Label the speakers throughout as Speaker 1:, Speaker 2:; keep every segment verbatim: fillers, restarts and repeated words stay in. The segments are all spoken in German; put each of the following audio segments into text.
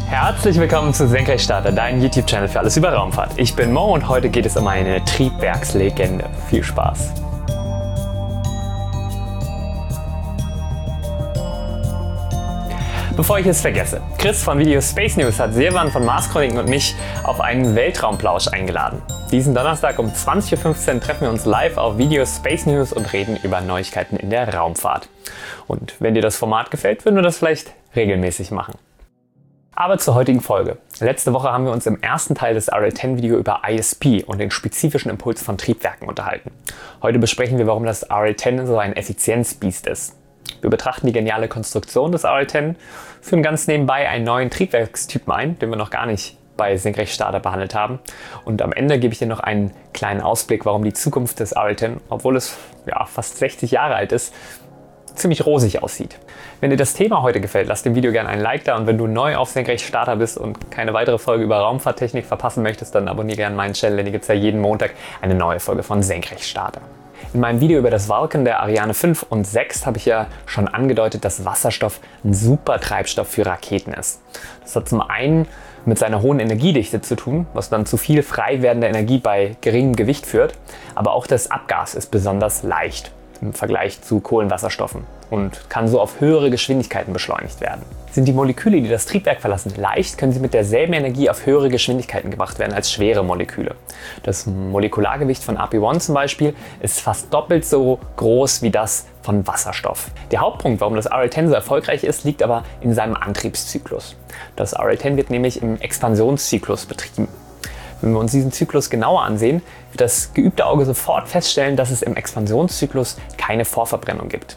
Speaker 1: Herzlich willkommen zu Senkrechtstarter, dein YouTube-Channel für alles über Raumfahrt. Ich bin Mo und heute geht es um eine Triebwerkslegende. Viel Spaß! Bevor ich es vergesse, Chris von Video Space News hat Sirwan von Mars Chroniken und mich auf einen Weltraumplausch eingeladen. Diesen Donnerstag um zwanzig Uhr fünfzehn treffen wir uns live auf Video Space News und reden über Neuigkeiten in der Raumfahrt. Und wenn dir das Format gefällt, würden wir das vielleicht regelmäßig machen. Aber zur heutigen Folge. Letzte Woche haben wir uns im ersten Teil des R L zehn Video über I S P und den spezifischen Impuls von Triebwerken unterhalten. Heute besprechen wir, warum das R L zehn so ein Effizienzbiest ist. Wir betrachten die geniale Konstruktion des R L zehn, führen ganz nebenbei einen neuen Triebwerkstypen ein, den wir noch gar nicht bei Senkrechtstarter behandelt haben. Und am Ende gebe ich dir noch einen kleinen Ausblick, warum die Zukunft des R L zehn, obwohl es ja, fast sechzig Jahre alt ist, ziemlich rosig aussieht. Wenn dir das Thema heute gefällt, lass dem Video gerne einen Like da und wenn du neu auf Senkrechtstarter bist und keine weitere Folge über Raumfahrttechnik verpassen möchtest, dann abonniere gerne meinen Channel, denn hier gibt es ja jeden Montag eine neue Folge von Senkrechtstarter. In meinem Video über das Vulcan der Ariane fünf und sechs habe ich ja schon angedeutet, dass Wasserstoff ein super Treibstoff für Raketen ist. Das hat zum einen mit seiner hohen Energiedichte zu tun, was dann zu viel frei werdender Energie bei geringem Gewicht führt, aber auch das Abgas ist besonders leicht im Vergleich zu Kohlenwasserstoffen und kann so auf höhere Geschwindigkeiten beschleunigt werden. Sind die Moleküle, die das Triebwerk verlassen, leicht, können sie mit derselben Energie auf höhere Geschwindigkeiten gebracht werden als schwere Moleküle. Das Molekulargewicht von R P eins zum Beispiel ist fast doppelt so groß wie das von Wasserstoff. Der Hauptpunkt, warum das R L zehn so erfolgreich ist, liegt aber in seinem Antriebszyklus. Das R L zehn wird nämlich im Expansionszyklus betrieben. Wenn wir uns diesen Zyklus genauer ansehen, wird das geübte Auge sofort feststellen, dass es im Expansionszyklus keine Vorverbrennung gibt.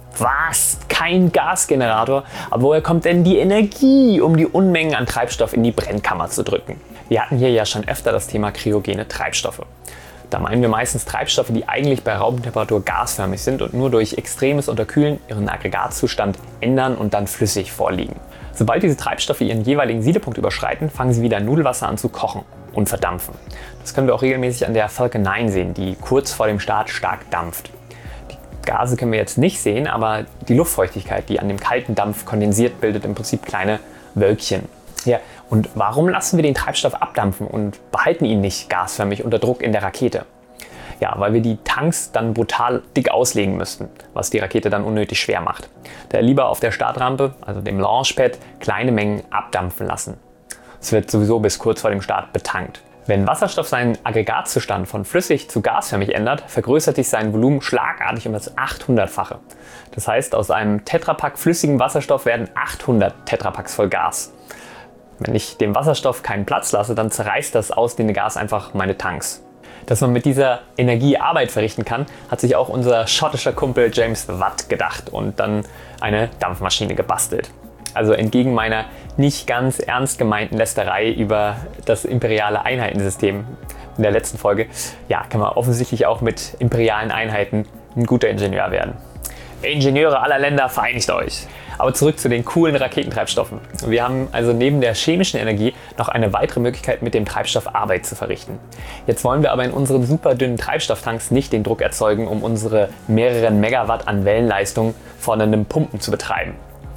Speaker 1: Was? Kein Gasgenerator? Aber woher kommt denn die Energie, um die Unmengen an Treibstoff in die Brennkammer zu drücken? Wir hatten hier ja schon öfter das Thema kryogene Treibstoffe. Da meinen wir meistens Treibstoffe, die eigentlich bei Raumtemperatur gasförmig sind und nur durch extremes Unterkühlen ihren Aggregatzustand ändern und dann flüssig vorliegen. Sobald diese Treibstoffe ihren jeweiligen Siedepunkt überschreiten, fangen sie wieder Nudelwasser an zu kochen und verdampfen. Das können wir auch regelmäßig an der Falcon neun sehen, die kurz vor dem Start stark dampft. Die Gase können wir jetzt nicht sehen, aber die Luftfeuchtigkeit, die an dem kalten Dampf kondensiert, bildet im Prinzip kleine Wölkchen. Ja, und warum lassen wir den Treibstoff abdampfen und behalten ihn nicht gasförmig unter Druck in der Rakete? Ja, weil wir die Tanks dann brutal dick auslegen müssten, was die Rakete dann unnötig schwer macht. Daher lieber auf der Startrampe, also dem Launchpad, kleine Mengen abdampfen lassen. Es wird sowieso bis kurz vor dem Start betankt. Wenn Wasserstoff seinen Aggregatzustand von flüssig zu gasförmig ändert, vergrößert sich sein Volumen schlagartig um das achthundertfache. Das heißt, aus einem Tetrapack flüssigem Wasserstoff werden achthundert Tetrapacks voll Gas. Wenn ich dem Wasserstoff keinen Platz lasse, dann zerreißt das ausdehnende Gas einfach meine Tanks. Dass man mit dieser Energie Arbeit verrichten kann, hat sich auch unser schottischer Kumpel James Watt gedacht und dann eine Dampfmaschine gebastelt. Also entgegen meiner nicht ganz ernst gemeinten Lästerei über das imperiale Einheitensystem in der letzten Folge, ja, kann man offensichtlich auch mit imperialen Einheiten ein guter Ingenieur werden. Ingenieure aller Länder, vereinigt euch! Aber zurück zu den coolen Raketentreibstoffen. Wir haben also neben der chemischen Energie noch eine weitere Möglichkeit, mit dem Treibstoff Arbeit zu verrichten. Jetzt wollen wir aber in unseren super dünnen Treibstofftanks nicht den Druck erzeugen, um unsere mehreren Megawatt an Wellenleistung fordernden Pumpen zu betreiben.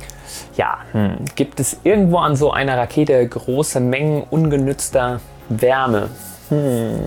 Speaker 1: Ja, hm, gibt es irgendwo an so einer Rakete große Mengen ungenützter Wärme? Hm.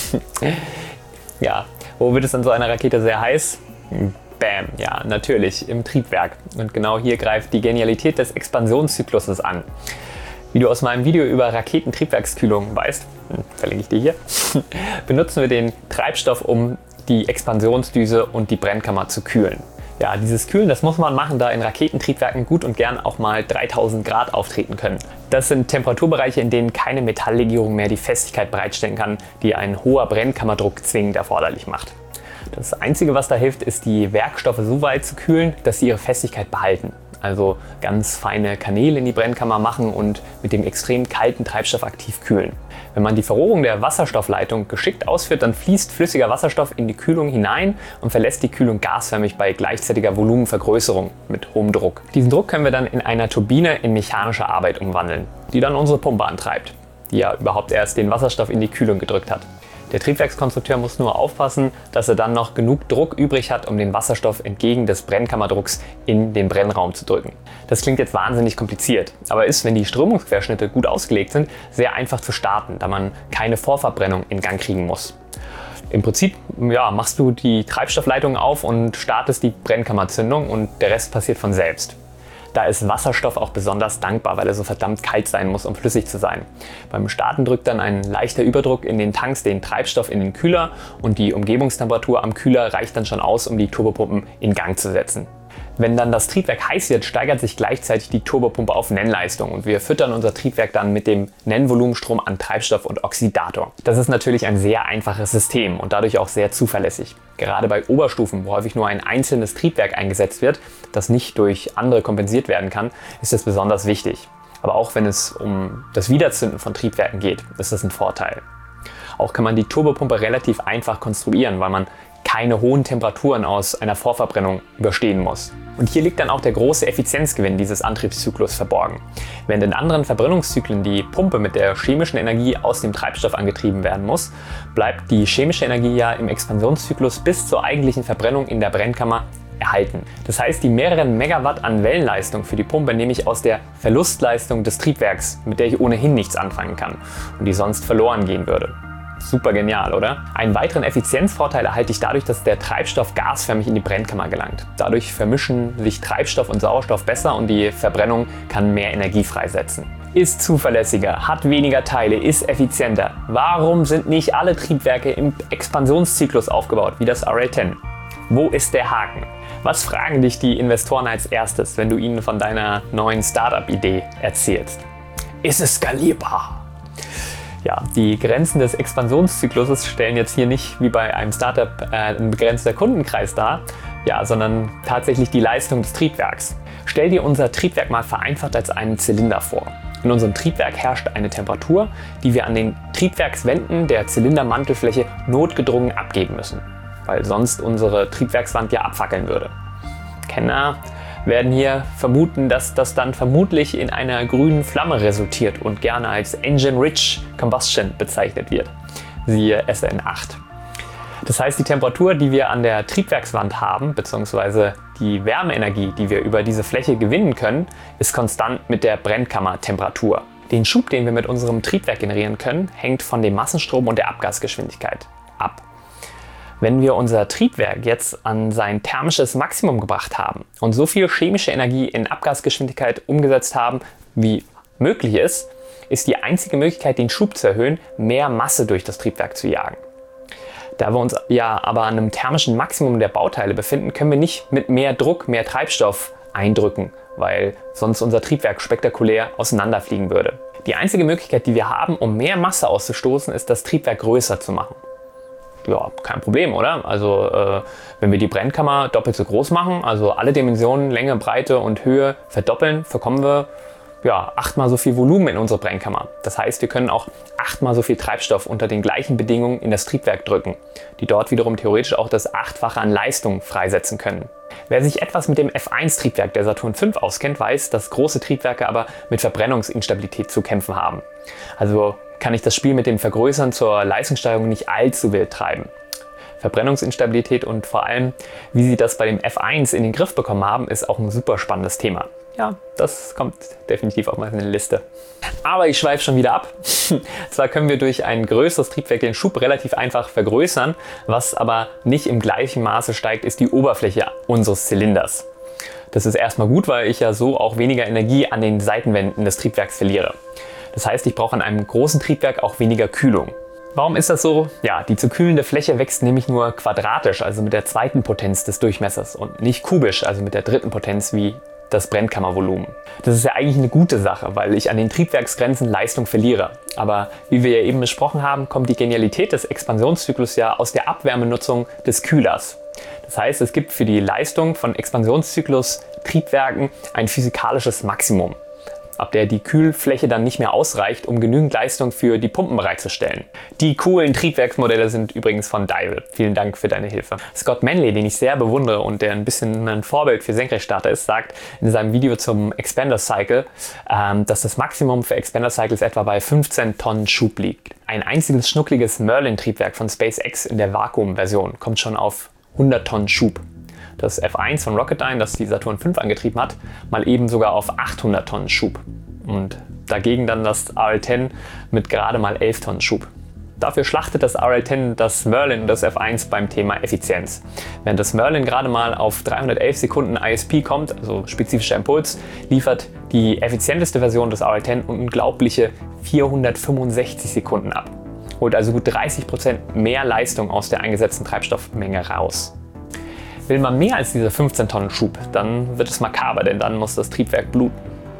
Speaker 1: Ja, wo wird es an so einer Rakete sehr heiß? Bam, ja, natürlich, im Triebwerk. Und genau hier greift die Genialität des Expansionszykluses an. Wie du aus meinem Video über Raketentriebwerkskühlung weißt, verlinke ich dir hier, benutzen wir den Treibstoff, um die Expansionsdüse und die Brennkammer zu kühlen. Ja, dieses Kühlen, das muss man machen, da in Raketentriebwerken gut und gern auch mal dreitausend Grad auftreten können. Das sind Temperaturbereiche, in denen keine Metalllegierung mehr die Festigkeit bereitstellen kann, die ein hoher Brennkammerdruck zwingend erforderlich macht. Das Einzige, was da hilft, ist, die Werkstoffe so weit zu kühlen, dass sie ihre Festigkeit behalten. Also ganz feine Kanäle in die Brennkammer machen und mit dem extrem kalten Treibstoff aktiv kühlen. Wenn man die Verrohrung der Wasserstoffleitung geschickt ausführt, dann fließt flüssiger Wasserstoff in die Kühlung hinein und verlässt die Kühlung gasförmig bei gleichzeitiger Volumenvergrößerung mit hohem Druck. Diesen Druck können wir dann in einer Turbine in mechanische Arbeit umwandeln, die dann unsere Pumpe antreibt, die ja überhaupt erst den Wasserstoff in die Kühlung gedrückt hat. Der Triebwerkskonstrukteur muss nur aufpassen, dass er dann noch genug Druck übrig hat, um den Wasserstoff entgegen des Brennkammerdrucks in den Brennraum zu drücken. Das klingt jetzt wahnsinnig kompliziert, aber ist, wenn die Strömungsquerschnitte gut ausgelegt sind, sehr einfach zu starten, da man keine Vorverbrennung in Gang kriegen muss. Im Prinzip ja, machst du die Treibstoffleitung auf und startest die Brennkammerzündung und der Rest passiert von selbst. Da ist Wasserstoff auch besonders dankbar, weil er so verdammt kalt sein muss, um flüssig zu sein. Beim Starten drückt dann ein leichter Überdruck in den Tanks den Treibstoff in den Kühler und die Umgebungstemperatur am Kühler reicht dann schon aus, um die Turbopumpen in Gang zu setzen. Wenn dann das Triebwerk heiß wird, steigert sich gleichzeitig die Turbopumpe auf Nennleistung und wir füttern unser Triebwerk dann mit dem Nennvolumenstrom an Treibstoff und Oxidator. Das ist natürlich ein sehr einfaches System und dadurch auch sehr zuverlässig. Gerade bei Oberstufen, wo häufig nur ein einzelnes Triebwerk eingesetzt wird, das nicht durch andere kompensiert werden kann, ist das besonders wichtig. Aber auch wenn es um das Wiederzünden von Triebwerken geht, ist das ein Vorteil. Auch kann man die Turbopumpe relativ einfach konstruieren, weil man keine hohen Temperaturen aus einer Vorverbrennung überstehen muss. Und hier liegt dann auch der große Effizienzgewinn dieses Antriebszyklus verborgen. Während in anderen Verbrennungszyklen die Pumpe mit der chemischen Energie aus dem Treibstoff angetrieben werden muss, bleibt die chemische Energie ja im Expansionszyklus bis zur eigentlichen Verbrennung in der Brennkammer erhalten. Das heißt, die mehreren Megawatt an Wellenleistung für die Pumpe nehme ich aus der Verlustleistung des Triebwerks, mit der ich ohnehin nichts anfangen kann und die sonst verloren gehen würde. Super genial, oder? Einen weiteren Effizienzvorteil erhalte ich dadurch, dass der Treibstoff gasförmig in die Brennkammer gelangt. Dadurch vermischen sich Treibstoff und Sauerstoff besser und die Verbrennung kann mehr Energie freisetzen. Ist zuverlässiger, hat weniger Teile, ist effizienter. Warum sind nicht alle Triebwerke im Expansionszyklus aufgebaut, wie das R A zehn? Wo ist der Haken? Was fragen dich die Investoren als erstes, wenn du ihnen von deiner neuen Startup-Idee erzählst? Ist es skalierbar? Ja, die Grenzen des Expansionszykluses stellen jetzt hier nicht wie bei einem Startup äh, ein begrenzter Kundenkreis dar, ja, sondern tatsächlich die Leistung des Triebwerks. Stell dir unser Triebwerk mal vereinfacht als einen Zylinder vor. In unserem Triebwerk herrscht eine Temperatur, die wir an den Triebwerkswänden der Zylindermantelfläche notgedrungen abgeben müssen, weil sonst unsere Triebwerkswand ja abfackeln würde. Kenner werden hier vermuten, dass das dann vermutlich in einer grünen Flamme resultiert und gerne als Engine-Rich Combustion bezeichnet wird. Siehe S N acht. Das heißt, die Temperatur, die wir an der Triebwerkswand haben, bzw. die Wärmeenergie, die wir über diese Fläche gewinnen können, ist konstant mit der Brennkammertemperatur. Den Schub, den wir mit unserem Triebwerk generieren können, hängt von dem Massenstrom und der Abgasgeschwindigkeit ab. Wenn wir unser Triebwerk jetzt an sein thermisches Maximum gebracht haben und so viel chemische Energie in Abgasgeschwindigkeit umgesetzt haben, wie möglich ist, ist die einzige Möglichkeit, den Schub zu erhöhen, mehr Masse durch das Triebwerk zu jagen. Da wir uns ja aber an einem thermischen Maximum der Bauteile befinden, können wir nicht mit mehr Druck mehr Treibstoff eindrücken, weil sonst unser Triebwerk spektakulär auseinanderfliegen würde. Die einzige Möglichkeit, die wir haben, um mehr Masse auszustoßen, ist, das Triebwerk größer zu machen. Ja, kein Problem, oder? Also äh, wenn wir die Brennkammer doppelt so groß machen, also alle Dimensionen, Länge, Breite und Höhe verdoppeln, bekommen wir ja, achtmal so viel Volumen in unsere Brennkammer. Das heißt, wir können auch achtmal so viel Treibstoff unter den gleichen Bedingungen in das Triebwerk drücken, die dort wiederum theoretisch auch das Achtfache an Leistung freisetzen können. Wer sich etwas mit dem F eins Triebwerk der Saturn fünf auskennt, weiß, dass große Triebwerke aber mit Verbrennungsinstabilität zu kämpfen haben. Also kann ich das Spiel mit dem Vergrößern zur Leistungssteigerung nicht allzu wild treiben. Verbrennungsinstabilität und vor allem, wie sie das bei dem F eins in den Griff bekommen haben, ist auch ein super spannendes Thema. Ja, das kommt definitiv auf meine Liste. Aber ich schweife schon wieder ab. Zwar können wir durch ein größeres Triebwerk den Schub relativ einfach vergrößern, was aber nicht im gleichen Maße steigt, ist die Oberfläche unseres Zylinders. Das ist erstmal gut, weil ich ja so auch weniger Energie an den Seitenwänden des Triebwerks verliere. Das heißt, ich brauche an einem großen Triebwerk auch weniger Kühlung. Warum ist das so? Ja, die zu kühlende Fläche wächst nämlich nur quadratisch, also mit der zweiten Potenz des Durchmessers und nicht kubisch, also mit der dritten Potenz wie das Brennkammervolumen. Das ist ja eigentlich eine gute Sache, weil ich an den Triebwerksgrenzen Leistung verliere. Aber wie wir ja eben besprochen haben, kommt die Genialität des Expansionszyklus ja aus der Abwärmenutzung des Kühlers. Das heißt, es gibt für die Leistung von Expansionszyklus Triebwerken ein physikalisches Maximum. ab der die Kühlfläche dann nicht mehr ausreicht, um genügend Leistung für die Pumpen bereitzustellen. Die coolen Triebwerksmodelle sind übrigens von Daiwa. Vielen Dank für deine Hilfe. Scott Manley, den ich sehr bewundere und der ein bisschen ein Vorbild für Senkrechtstarter ist, sagt in seinem Video zum Expander Cycle, ähm, dass das Maximum für Expander Cycles etwa bei fünfzehn Tonnen Schub liegt. Ein einziges schnuckliges Merlin-Triebwerk von SpaceX in der Vakuum-Version kommt schon auf hundert Tonnen Schub. Das F eins von Rocketdyne, das die Saturn fünf angetrieben hat, mal eben sogar auf achthundert Tonnen Schub. Und dagegen dann das R L zehn mit gerade mal elf Tonnen Schub. Dafür schlachtet das R L zehn das Merlin und das F eins beim Thema Effizienz. Während das Merlin gerade mal auf dreihundertelf Sekunden I S P kommt, also spezifischer Impuls, liefert die effizienteste Version des R L zehn unglaubliche vierhundertfünfundsechzig Sekunden ab. Holt also gut dreißig Prozent mehr Leistung aus der eingesetzten Treibstoffmenge raus. Will man mehr als diese fünfzehn Tonnen Schub, dann wird es makaber, denn dann muss das Triebwerk bluten.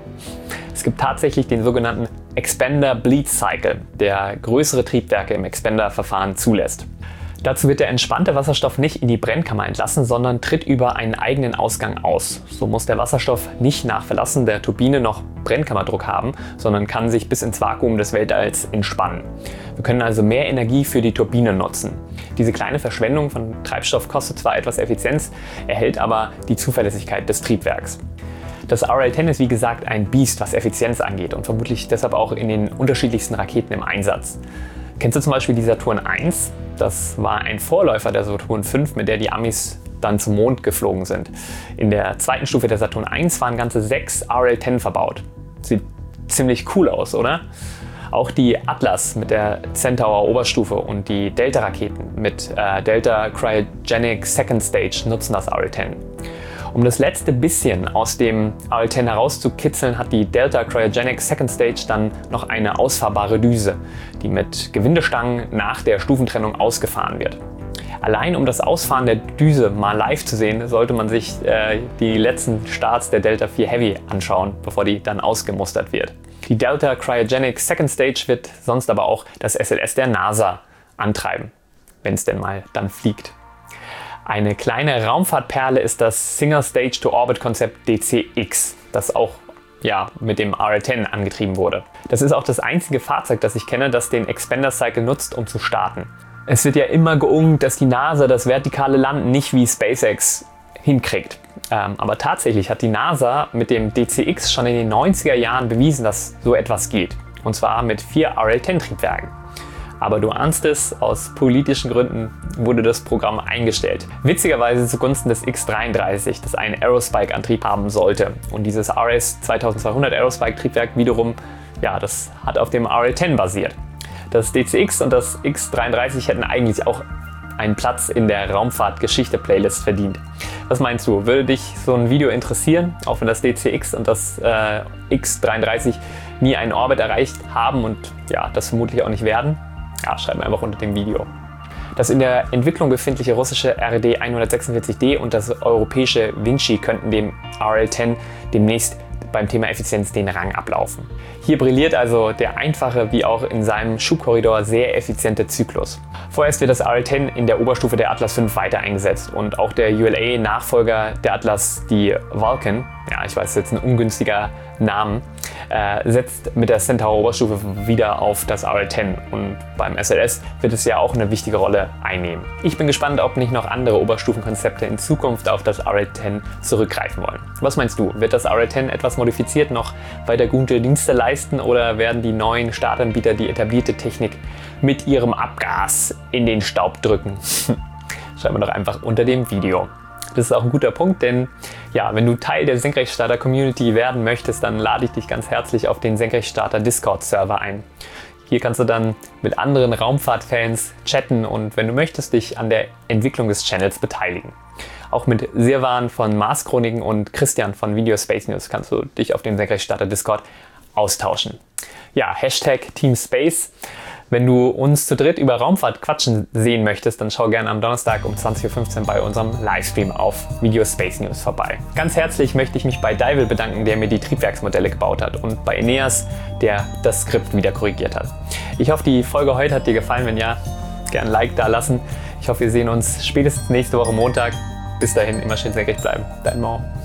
Speaker 1: Es gibt tatsächlich den sogenannten Expander Bleed Cycle, der größere Triebwerke im Expander-Verfahren zulässt. Dazu wird der entspannte Wasserstoff nicht in die Brennkammer entlassen, sondern tritt über einen eigenen Ausgang aus. So muss der Wasserstoff nicht nach Verlassen der Turbine noch Brennkammerdruck haben, sondern kann sich bis ins Vakuum des Weltalls entspannen. Wir können also mehr Energie für die Turbine nutzen. Diese kleine Verschwendung von Treibstoff kostet zwar etwas Effizienz, erhält aber die Zuverlässigkeit des Triebwerks. Das R L zehn ist wie gesagt ein Biest, was Effizienz angeht und vermutlich deshalb auch in den unterschiedlichsten Raketen im Einsatz. Kennst du zum Beispiel die Saturn eins? Das war ein Vorläufer der Saturn fünf, mit der die Amis dann zum Mond geflogen sind. In der zweiten Stufe der Saturn eins waren ganze sechs R L zehn verbaut. Sieht ziemlich cool aus, oder? Auch die Atlas mit der Centaur Oberstufe und die Delta-Raketen mit äh, Delta Cryogenic Second Stage nutzen das R L zehn. Um das letzte bisschen aus dem R L zehn herauszukitzeln, hat die Delta Cryogenic Second Stage dann noch eine ausfahrbare Düse, die mit Gewindestangen nach der Stufentrennung ausgefahren wird. Allein um das Ausfahren der Düse mal live zu sehen, sollte man sich äh, die letzten Starts der Delta vier Heavy anschauen, bevor die dann ausgemustert wird. Die Delta Cryogenic Second Stage wird sonst aber auch das S L S der NASA antreiben, wenn es denn mal dann fliegt. Eine kleine Raumfahrtperle ist das Single Stage to Orbit Konzept D C X, das auch ja, mit dem R L zehn angetrieben wurde. Das ist auch das einzige Fahrzeug, das ich kenne, das den Expander Cycle nutzt, um zu starten. Es wird ja immer geungt, dass die NASA das vertikale Landen nicht wie SpaceX hinkriegt. Ähm, aber tatsächlich hat die NASA mit dem D C X schon in den neunziger Jahren bewiesen, dass so etwas geht. Und zwar mit vier R L zehn Triebwerken. Aber du ahnst es, aus politischen Gründen wurde das Programm eingestellt. Witzigerweise zugunsten des X dreiunddreißig, das einen Aerospike-Antrieb haben sollte. Und dieses R S zweitausendzweihundert Aerospike-Triebwerk wiederum, ja, das hat auf dem R L zehn basiert. Das D C X und das X dreiunddreißig hätten eigentlich auch einen Platz in der Raumfahrtgeschichte-Playlist verdient. Was meinst du? Würde dich so ein Video interessieren, auch wenn das D C X und das äh, X dreiunddreißig nie einen Orbit erreicht haben und ja, das vermutlich auch nicht werden? Ja, schreib mir einfach unter dem Video. Das in der Entwicklung befindliche russische R D hundertsechsundvierzig D und das europäische Vinci könnten dem R L zehn demnächst beim Thema Effizienz den Rang ablaufen. Hier brilliert also der einfache wie auch in seinem Schubkorridor sehr effiziente Zyklus. Vorerst wird das R L zehn in der Oberstufe der Atlas fünf weiter eingesetzt und auch der U L A-Nachfolger der Atlas, die Vulcan, ja ich weiß, das ist jetzt ein ungünstiger Name, äh, setzt mit der Centaur Oberstufe wieder auf das R L zehn und beim S L S wird es ja auch eine wichtige Rolle einnehmen. Ich bin gespannt, ob nicht noch andere Oberstufenkonzepte in Zukunft auf das R L zehn zurückgreifen wollen. Was meinst du? Wird das R L zehn etwas modifiziert noch weiter gute Dienste leisten oder werden die neuen Startanbieter die etablierte Technik mit ihrem Abgas in den Staub drücken? Schreib mir doch einfach unter dem Video. Das ist auch ein guter Punkt, denn ja, wenn du Teil der Senkrechtstarter-Community werden möchtest, dann lade ich dich ganz herzlich auf den Senkrechtstarter Discord-Server ein. Hier kannst du dann mit anderen Raumfahrtfans chatten und wenn du möchtest, dich an der Entwicklung des Channels beteiligen. Auch mit Sirwan von Mars Chroniken und Christian von Video Space News kannst du dich auf dem Senkrechtstarter Discord austauschen. Ja, Hashtag Team Space. Wenn du uns zu dritt über Raumfahrt quatschen sehen möchtest, dann schau gerne am Donnerstag um zwanzig Uhr fünfzehn bei unserem Livestream auf Video Space News vorbei. Ganz herzlich möchte ich mich bei Daiwa bedanken, der mir die Triebwerksmodelle gebaut hat, und bei Eneas, der das Skript wieder korrigiert hat. Ich hoffe, die Folge heute hat dir gefallen. Wenn ja, gerne ein Like da lassen. Ich hoffe, wir sehen uns spätestens nächste Woche Montag. Bis dahin immer schön senkrecht bleiben. Dein Mo.